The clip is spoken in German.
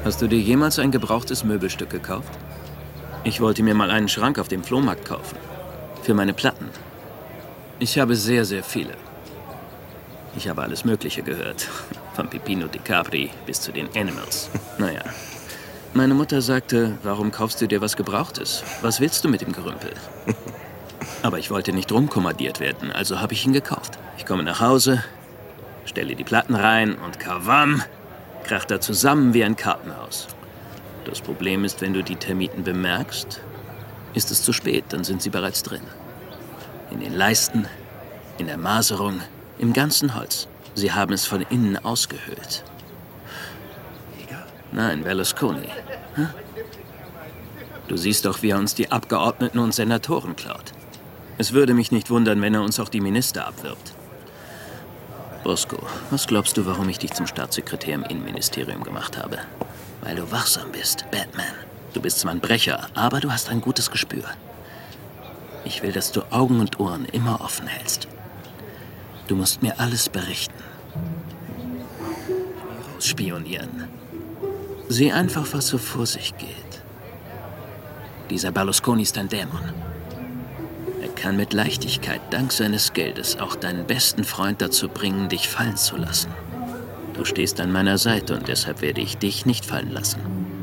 Hast du dir jemals ein gebrauchtes Möbelstück gekauft? Ich wollte mir mal einen Schrank auf dem Flohmarkt kaufen. Für meine Platten. Ich habe sehr, sehr viele. Ich habe alles Mögliche gehört. Von Pipino di Capri bis zu den Animals. Naja. Meine Mutter sagte, warum kaufst du dir was Gebrauchtes? Was willst du mit dem Gerümpel? Aber ich wollte nicht rumkommandiert werden, also habe ich ihn gekauft. Ich komme nach Hause, stelle die Platten rein und kawam, kracht er zusammen wie ein Kartenhaus. Das Problem ist, wenn du die Termiten bemerkst, ist es zu spät, dann sind sie bereits drin. In den Leisten, in der Maserung, im ganzen Holz. Sie haben es von innen ausgehöhlt. Nein, Berlusconi. Hm? Du siehst doch, wie er uns die Abgeordneten und Senatoren klaut. Es würde mich nicht wundern, wenn er uns auch die Minister abwirbt. Bosco, was glaubst du, warum ich dich zum Staatssekretär im Innenministerium gemacht habe? Weil du wachsam bist, Batman. Du bist zwar ein Brecher, aber du hast ein gutes Gespür. Ich will, dass du Augen und Ohren immer offen hältst. Du musst mir alles berichten. Spionieren. Sieh einfach, was so vor sich geht. Dieser Berlusconi ist ein Dämon. Er kann mit Leichtigkeit, dank seines Geldes, auch deinen besten Freund dazu bringen, dich fallen zu lassen. Du stehst an meiner Seite und deshalb werde ich dich nicht fallen lassen.